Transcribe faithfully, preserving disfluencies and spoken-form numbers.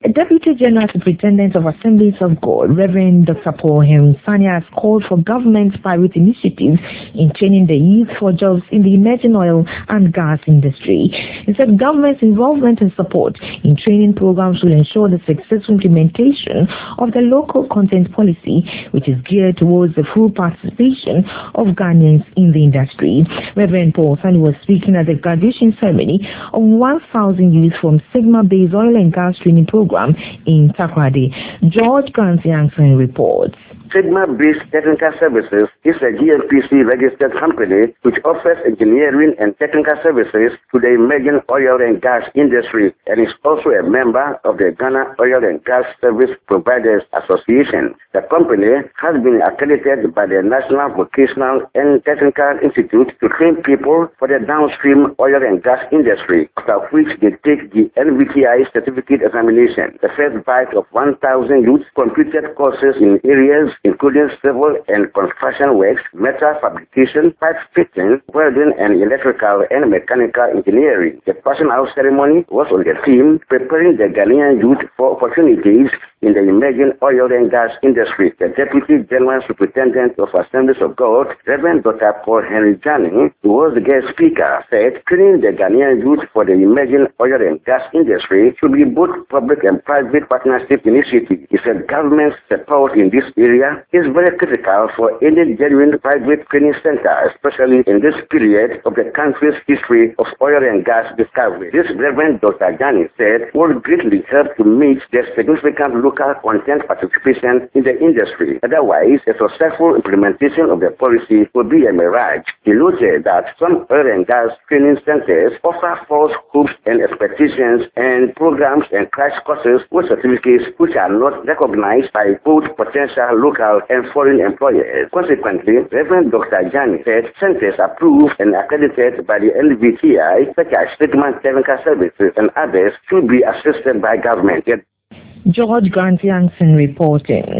Deputy General Superintendent of Assemblies of God, Reverend Doctor Paul Henry Sani, has called for government private initiatives in training the youth for jobs in the emerging oil and gas industry. He said government's involvement and support in training programs will ensure the successful implementation of the local content policy, which is geared towards the full participation of Ghanaians in the industry. Reverend Paul Sani was speaking at the graduation ceremony of one thousand youth from Sigma-based oil and gas training program in Takoradi. George Grant Yankson reports. Sigma-based Technical Services is a G N P C-registered company which offers engineering and technical services to the emerging oil and gas industry and is also a member of the Ghana Oil and Gas Service Providers Association. The company has been accredited by the National Vocational and Technical Institute to train people for the downstream oil and gas industry, after which they take the N V T I certificate examination. The first batch of one thousand youths completed courses in areas including civil and construction works, metal fabrication, pipe fitting, welding, and electrical and mechanical engineering. The passing out ceremony was on the theme preparing the Ghanaian youth for opportunities in the emerging oil and gas industry. The Deputy General Superintendent of Assemblies of God, Reverend Doctor Paul Henry Sani, who was the guest speaker, said training the Ghanaian youth for the emerging oil and gas industry should be both public and private partnership initiative. He said government's support in this area is very critical for any genuine private training center, especially in this period of the country's history of oil and gas discovery. This Reverend Doctor Sani said will greatly help to meet the significant local content participation in the industry. Otherwise, a successful implementation of the policy will be a mirage. He noted that some oil and gas training centers offer false hopes and expectations and programs and crash courses with certificates which are not recognized by both potential local and foreign employers. Consequently, Reverend Doctor Sani said centers approved and accredited by the N V T I, such as Sigma Technical Services and others, should be assisted by government. George Grant Yankson reporting.